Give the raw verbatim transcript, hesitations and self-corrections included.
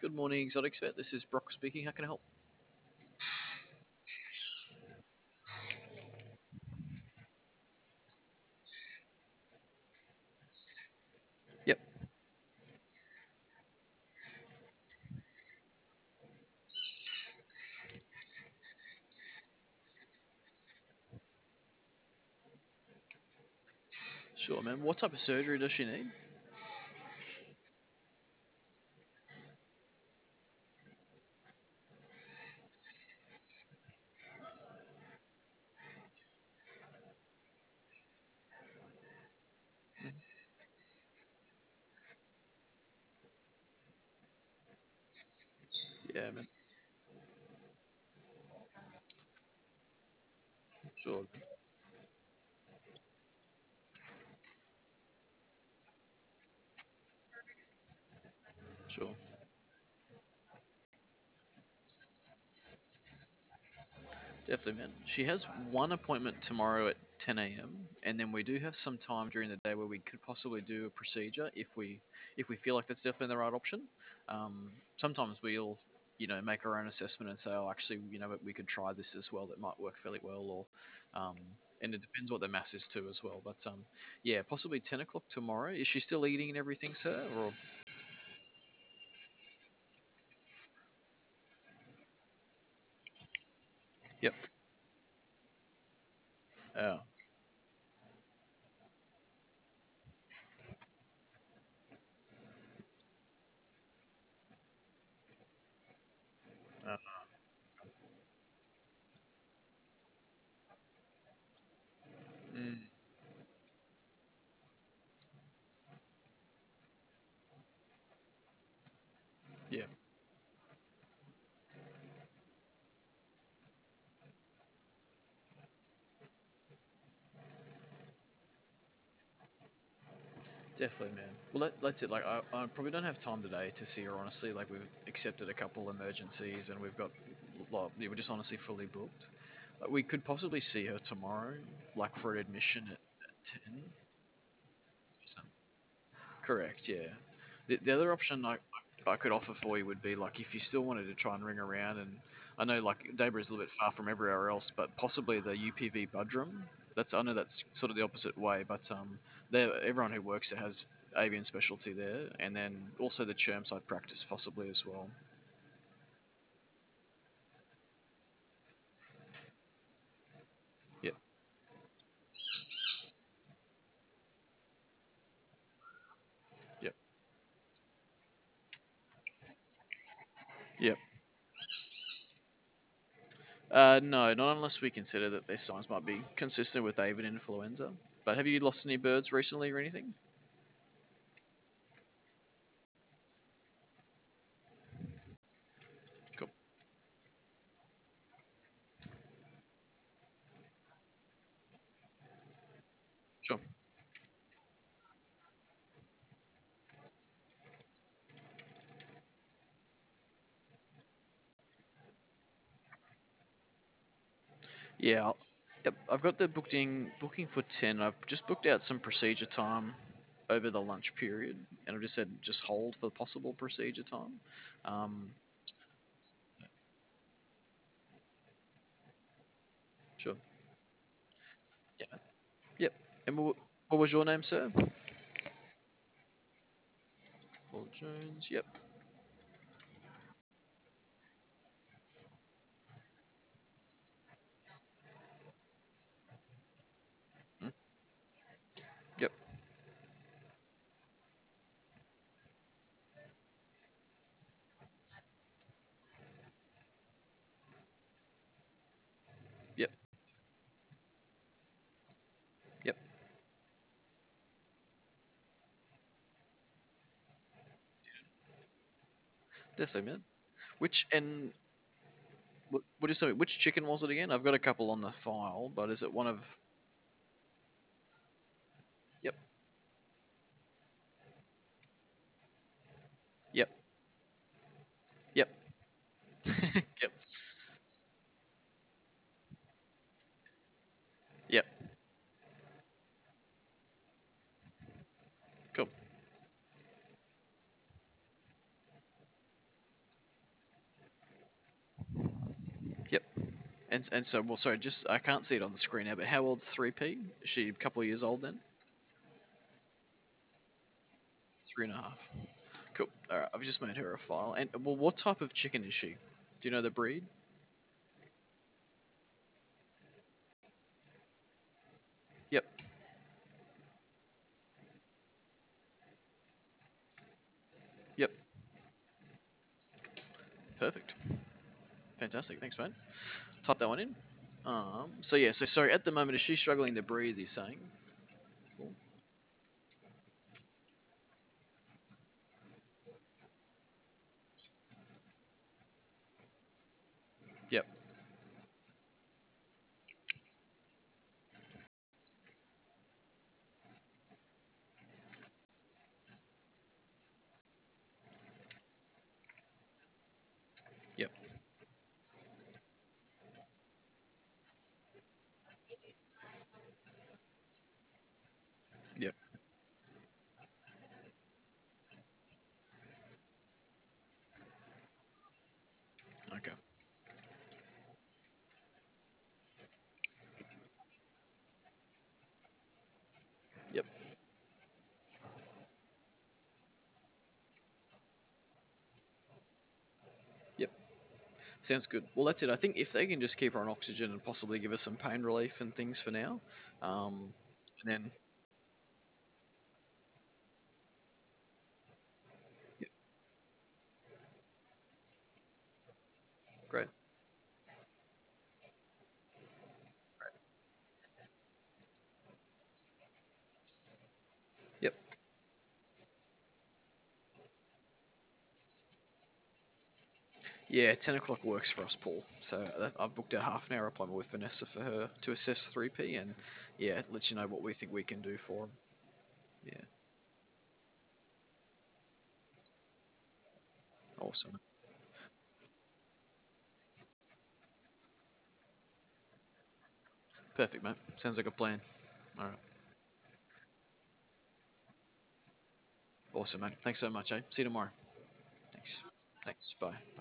Good morning, Exotics Vet. This is Brock speaking. How can I help? Yep, sure, man. What type of surgery does she need? Yeah, man. Sure, sure. Definitely, man. She has one appointment tomorrow at ten a m, and then we do have some time during the day where we could possibly do a procedure if we if we feel like that's definitely the right option. Um, sometimes we'll you know make our own assessment and say, oh, actually, you know, we could try this as well. That might work fairly well, or um, and it depends what the mass is too as well. But um, yeah, possibly ten o'clock tomorrow. Is she still eating and everything, sir? Or yep. Oh, uh, mm, yeah. Definitely, man. Well, that, that's it. Like, I, I probably don't have time today to see her, honestly. Like, we've accepted a couple emergencies and we've got, like, yeah, we're just honestly fully booked. Like, we could possibly see her tomorrow, like, for an admission at, at ten. So, correct, yeah. The, the other option I, I could offer for you would be, like, if you still wanted to try and ring around, and I know, like, Debra is a little bit far from everywhere else, but possibly the U P V Budrum. That's I know that's sort of the opposite way, but um, there everyone who works there has avian specialty there, and then also the Chermside practice possibly as well. Yep, yep, yep. Uh, no, not unless we consider that their signs might be consistent with avian influenza. But have you lost any birds recently or anything? Cool. Sure. Yeah, I'll, yep. I've got the booking booking for ten. I've just booked out some procedure time over the lunch period, and I've just said just hold for possible procedure time. Um, sure. Yeah. Yep. And what, what was your name, sir? Paul Jones. Yep. Mm, yep. Yep. Yep. Definitely, man. Which and what, what is it? Which chicken was it again? I've got a couple on the file, but is it one of? Yep. Yep. Yep. Yep. Yep. Cool. And and so well, sorry, just I can't see it on the screen now. But how old's three P? Is she a couple of years old then? Three and a half. Cool. All right, I've just made her a file. And well, what type of chicken is she? Do you know the breed? Yep. Yep. Perfect. Fantastic. Thanks, mate. Type that one in. Um. So yeah. So sorry. At the moment, is she struggling to breathe? You're saying? Cool. Yep. Yep. Yep. Okay. Yep. Yep. Sounds good. Well, that's it. I think if they can just keep her on oxygen and possibly give her some pain relief and things for now, um, and then yep, great. Yep. Yeah, ten o'clock works for us, Paul. So that, I've booked a half an hour appointment with Vanessa for her to assess three P and yeah, let you know what we think we can do for him. Yeah, awesome. Perfect, mate. Sounds like a plan. All right. Awesome, mate. Thanks so much, eh? See you tomorrow. Thanks. Thanks. Bye.